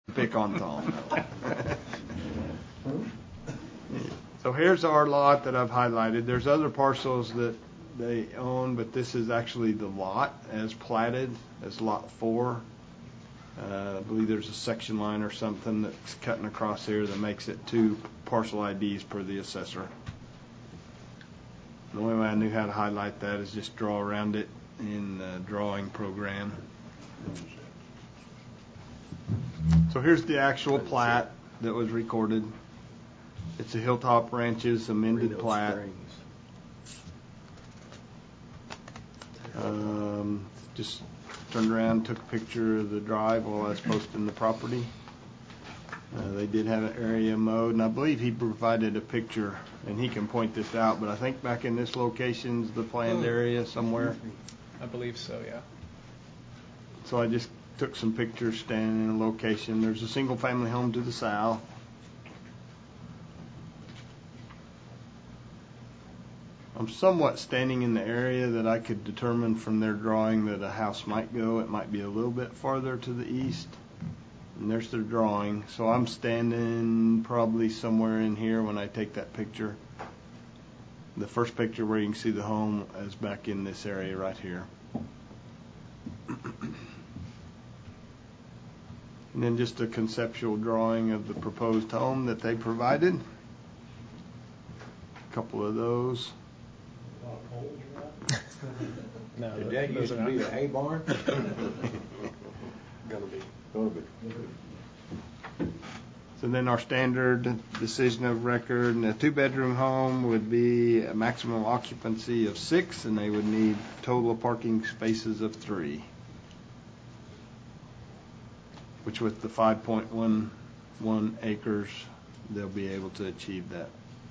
pick on Tom. So here's our lot that I've highlighted. There's other parcels that they own, but this is actually the lot as platted as lot 4. I believe there's a section line or something that's cutting across here that makes it 2 parcel IDs per the assessor. The only way I knew how to highlight that is just draw around it in the drawing program. So here's the actual plat that was recorded. It's a Hilltop Ranches amended plat. Just turned around, took a picture of the drive while I was posting the property. They did have an area mode, and I believe he provided a picture, and he can point this out, but I think back in this location's the planned area somewhere. I believe so, yeah. So I just took some pictures standing in a location. There's a single family home to the south. I'm somewhat standing in the area that I could determine from their drawing that a house might go. It might be a little bit farther to the east. And there's their drawing. So I'm standing probably somewhere in here when I take that picture. The first picture where you can see the home is back in this area right here. And then just a conceptual drawing of the proposed home that they provided. A couple of those. No, did that used to be a hay barn? Gonna be. So then our standard decision of record, and a 2-bedroom home would be a maximum occupancy of 6, and they would need total parking spaces of 3. Which with the 5.11 acres, they'll be able to achieve that.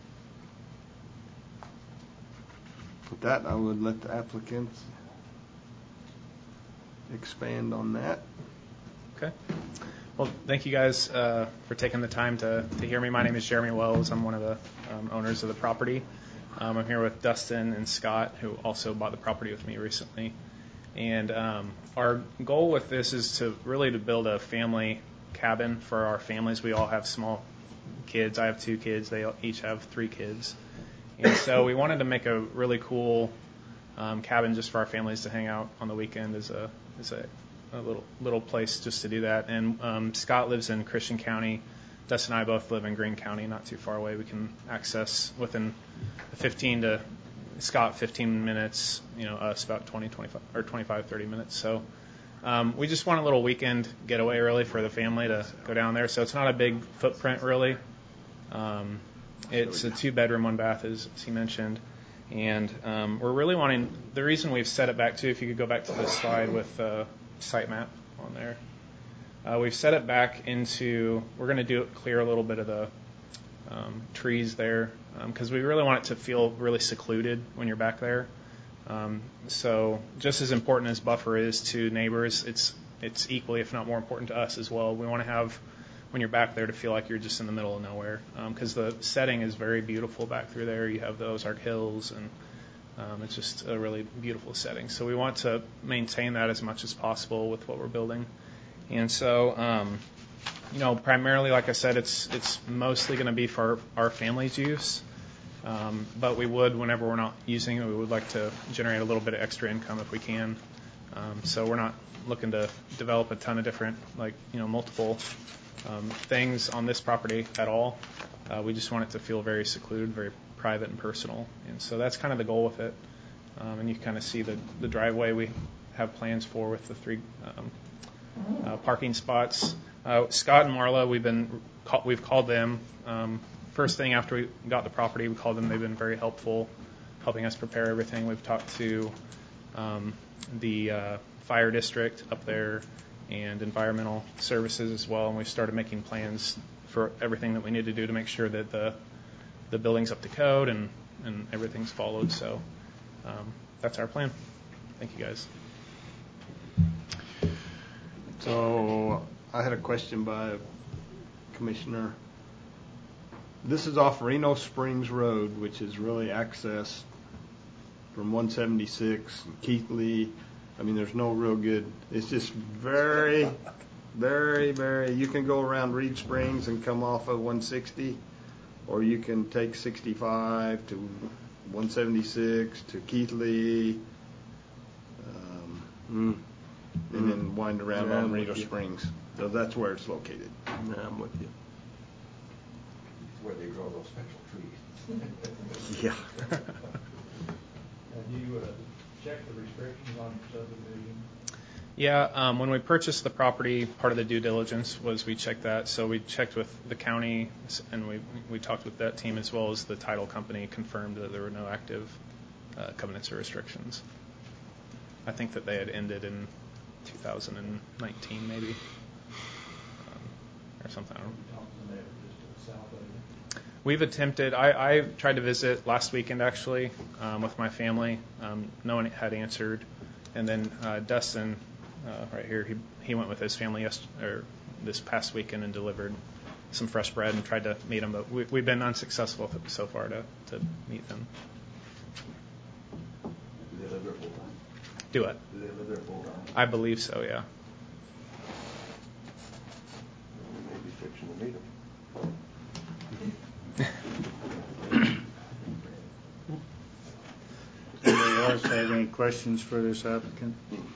With that, I would let the applicants expand on that. Okay. Well, thank you guys for taking the time to hear me. My name is Jeremy Wells. I'm one of the owners of the property. I'm here with Dustin and Scott, who also bought the property with me recently. And our goal with this is to build a family cabin for our families. We all have small kids. I have 2 kids. They each have 3 kids. And so we wanted to make a really cool cabin just for our families to hang out on the weekend as a little place just to do that. And Scott lives in Christian County. Dustin and I both live in Greene County, not too far away. We can access within 15 minutes, us about 25, 30 minutes. So we just want a little weekend getaway really for the family to go down there. So it's not a big footprint really. It's a 2-bedroom, 1 bath, as he mentioned. And we're really wanting, the reason we've set it back to, if you could go back to the slide with the site map on there. We've set it back into, we're going to clear a little bit of the trees there because we really want it to feel really secluded when you're back there. So just as important as buffer is to neighbors, it's equally, if not more important to us as well. We want to have, when you're back there, to feel like you're just in the middle of nowhere because the setting is very beautiful back through there. You have the Ozark Hills, and it's just a really beautiful setting. So we want to maintain that as much as possible with what we're building. And so, primarily, like I said, it's mostly going to be for our family's use. But we would, whenever we're not using it, we would like to generate a little bit of extra income if we can. So we're not looking to develop a ton of different, multiple things on this property at all. We just want it to feel very secluded, very private and personal. And so that's kind of the goal with it. And you kind of see the driveway we have plans for with the 3 parking spots. Scott and Marla, we've called them. First thing after we got the property, we called them. They've been very helpful, helping us prepare everything. We've talked to the fire district up there and environmental services as well, and we've started making plans for everything that we need to do to make sure that the building's up to code and everything's followed. So that's our plan. Thank you, guys. So I had a question by a commissioner. This is off Reno Springs Road, which is really accessed from 176 and Keithley. I mean, there's no real good. It's just very Very, very. You can go around Reed Springs and come off of 160, or you can take 65 to 176 to Keithley, and then wind around on Reed Springs. So that's where it's located. Yeah, I'm with you. It's where they grow those special trees. Yeah. Do you check the restrictions on your subdivision? Yeah, when we purchased the property, part of the due diligence was we checked that. So we checked with the county, and we talked with that team as well as the title company, confirmed that there were no active covenants or restrictions. I think that they had ended in 2019 maybe, or something. I don't know. We've attempted. I tried to visit last weekend actually with my family. No one had answered, and then Dustin, right here, he went with his family this past weekend and delivered some fresh bread and tried to meet them, but we've been unsuccessful so far to meet them. Do they live there full time? Do it. Do they live there full time? I believe so. Yeah. We may be fixing to meet them. Anybody else have any questions for this applicant?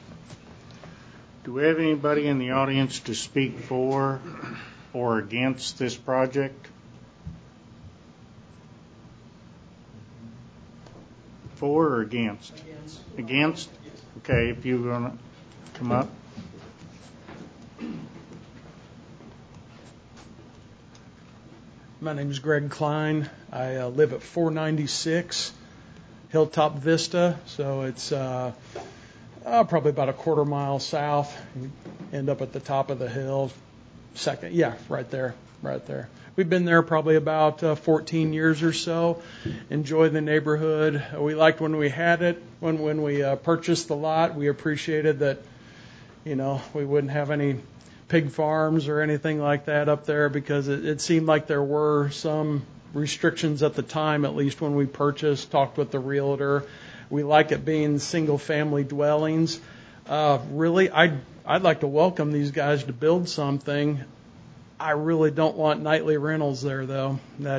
Do we have anybody in the audience to speak for or against this project? For or against? Against? Okay, if you want to come up. My name is Greg Klein. I live at 496 Hilltop Vista, so it's probably about a quarter mile south. You end up at the top of the hill. Right there. We've been there probably about 14 years or so. Enjoy the neighborhood. We liked when we had it. When we purchased the lot, we appreciated that, we wouldn't have any pig farms or anything like that up there, because it seemed like there were some restrictions at the time, at least when we purchased, talked with the realtor. We like it being single family dwellings. Really, I'd like to welcome these guys to build something. I really don't want nightly rentals there, though.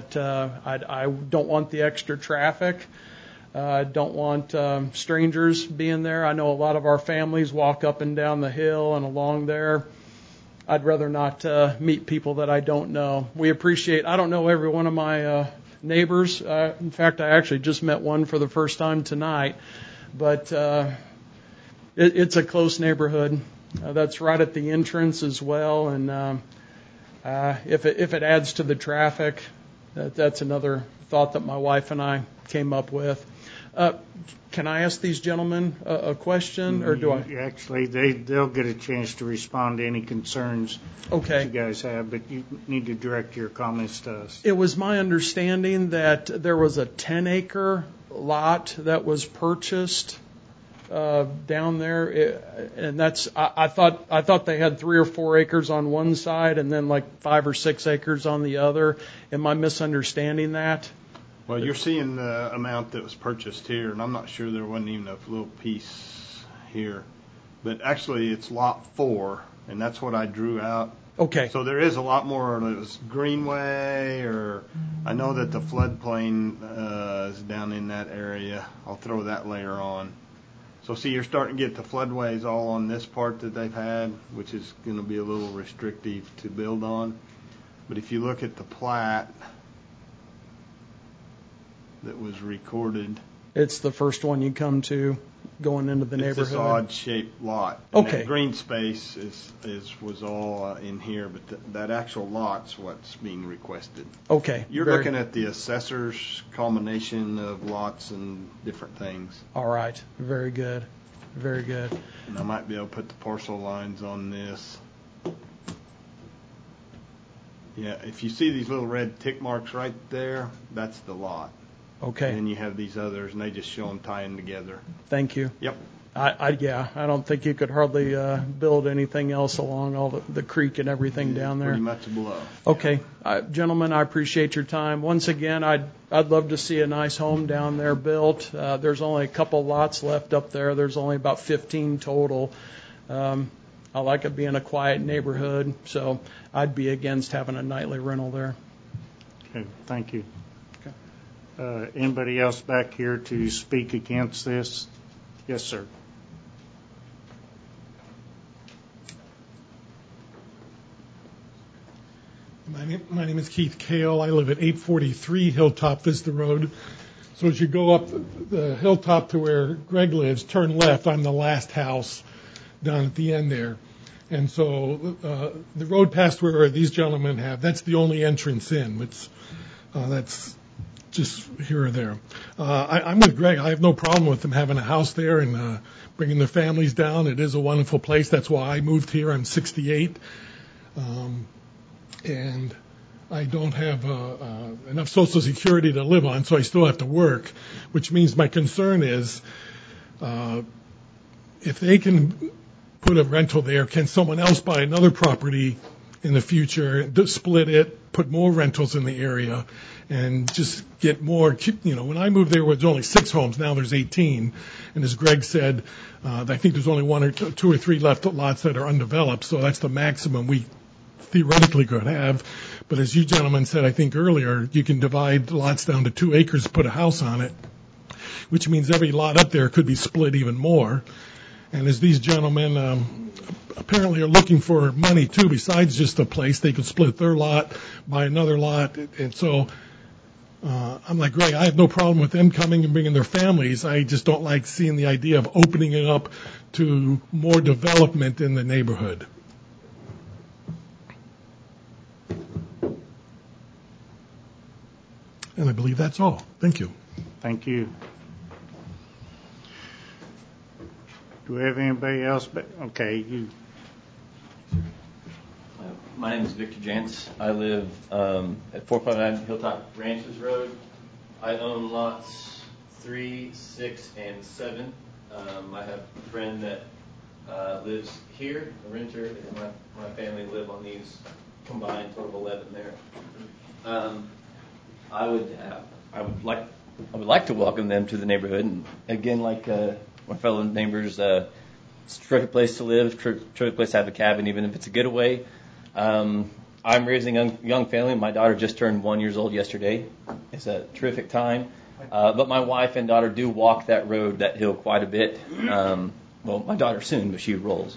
I don't want the extra traffic. I don't want strangers being there. I know a lot of our families walk up and down the hill and along there. I'd rather not meet people that I don't know. I don't know every one of my neighbors. In fact, I actually just met one for the first time tonight. But it's a close neighborhood. That's right at the entrance as well. And if it adds to the traffic, that's another thought that my wife and I came up with. Can I ask these gentlemen a question, or do I? Actually, they'll get a chance to respond to any concerns that you guys have, but you need to direct your comments to us. It was my understanding that there was a 10-acre lot that was purchased down there, and I thought they had 3 or 4 acres on one side and then like 5 or 6 acres on the other. Am I misunderstanding that? Well, you're seeing the amount that was purchased here, and I'm not sure there wasn't even a little piece here. But actually, it's lot 4, and that's what I drew out. Okay. So there is a lot more. It was Greenway, or I know that the floodplain is down in that area. I'll throw that layer on. So see, you're starting to get the floodways all on this part that they've had, which is going to be a little restrictive to build on. But if you look at the plat that was recorded, it's the first one you come to going into the neighborhood. It's this odd-shaped lot. Okay. And that green space was all in here, but that actual lot's what's being requested. Okay. You're looking at the assessor's combination of lots and different things. All right. Very good. Very good. And I might be able to put the parcel lines on this. Yeah, if you see these little red tick marks right there, that's the lot. Okay. And then you have these others, and they just show them tying together. Thank you. Yep. I don't think you could hardly build anything else along all the creek and everything down there. Pretty much below. Okay. Gentlemen, I appreciate your time. Once again, I'd love to see a nice home down there built. There's only a couple lots left up there. There's only about 15 total. I like it being a quiet neighborhood, so I'd be against having a nightly rental there. Okay, thank you. Anybody else back here to speak against this? Yes, sir. My name is Keith Kale. I live at 843 Hilltop Vista Road. So as you go up the hilltop to where Greg lives, turn left. I'm the last house down at the end there. And so the road past where these gentlemen have, that's the only entrance in. That's just here or there. I'm with Greg. I have no problem with them having a house there and bringing their families down. It is a wonderful place. That's why I moved here. I'm 68. And I don't have enough Social Security to live on, so I still have to work, which means my concern is if they can put a rental there, can someone else buy another property in the future, split it, put more rentals in the area, and just get more? When I moved there, there was only 6 homes. Now there's 18. And as Greg said, I think there's only 1 or 2 or 3 left lots that are undeveloped, so that's the maximum we theoretically could have. But as you gentlemen said, I think earlier, you can divide lots down to 2 acres, put a house on it, which means every lot up there could be split even more. And as these gentlemen apparently are looking for money too, besides just a place, they could split their lot, buy another lot. And so I'm like, Greg, I have no problem with them coming and bringing their families. I just don't like seeing the idea of opening it up to more development in the neighborhood. And I believe that's all. Thank you. Thank you. Do we have anybody else? Okay, you. My name is Victor Jantz. I live at 459 Hilltop Ranches Road. I own lots 3, 6, and 7. I have a friend that lives here, a renter, and my family live on these combined total of 11 there. I would like to welcome them to the neighborhood, and again, like my fellow neighbors, it's a terrific place to live, terrific place to have a cabin, even if it's a getaway. I'm raising a young family. My daughter just turned 1 year old yesterday. It's a terrific time, but my wife and daughter do walk that road, that hill, quite a bit. Well, my daughter soon, but she rolls,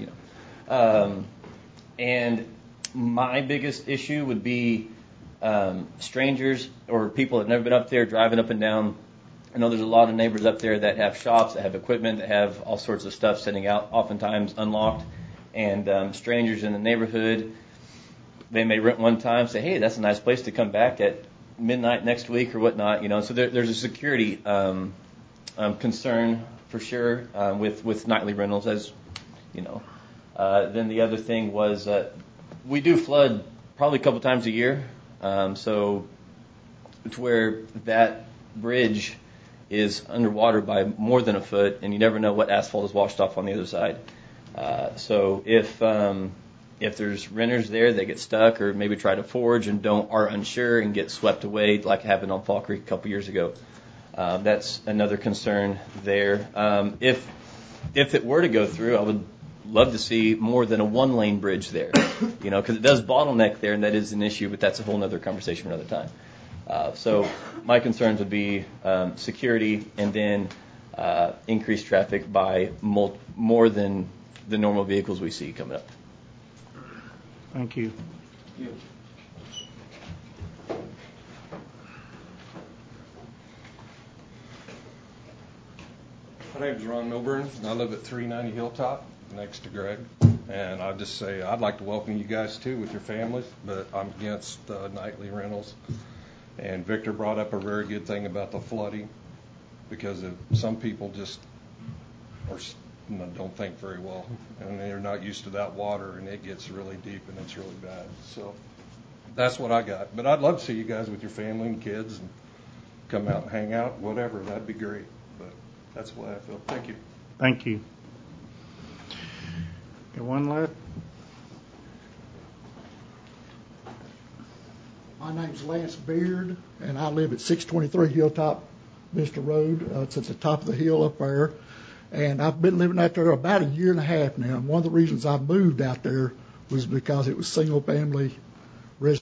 and my biggest issue would be strangers or people that have never been up there driving up and down. I know there's a lot of neighbors up there that have shops, that have equipment, that have all sorts of stuff sitting out, oftentimes unlocked. And strangers in the neighborhood, they may rent one time, say, hey, that's a nice place to come back at midnight next week or whatnot. So there's a security concern for sure with nightly rentals, as you know. Then the other thing was we do flood probably a couple times a year. So to where that bridge is underwater by more than a foot, and you never know what asphalt is washed off on the other side. So if there's renters there that get stuck or maybe try to forage and are unsure and get swept away, like happened on Fall Creek a couple years ago, that's another concern there. If it were to go through, I would love to see more than a 1-lane bridge there, because it does bottleneck there, and that is an issue, but that's a whole other conversation for another time. So my concerns would be security, and then increased traffic by more than the normal vehicles we see coming up. Thank you. Thank you. My name is Ron Milburn, and I live at 390 Hilltop, next to Greg. And I'll just say I'd like to welcome you guys too with your families, but I'm against nightly rentals. And Victor brought up a very good thing about the flooding, because some people just don't think very well, and they're not used to that water, and it gets really deep and it's really bad. So that's what I got. But I'd love to see you guys with your family and kids and come out and hang out, whatever. That'd be great. But that's what I feel. Thank you. Thank you. Got one left? My name's Lance Beard, and I live at 623 Hilltop Vista Road. It's at the top of the hill up there. And I've been living out there about a year and a half now. And one of the reasons I moved out there was because it was single family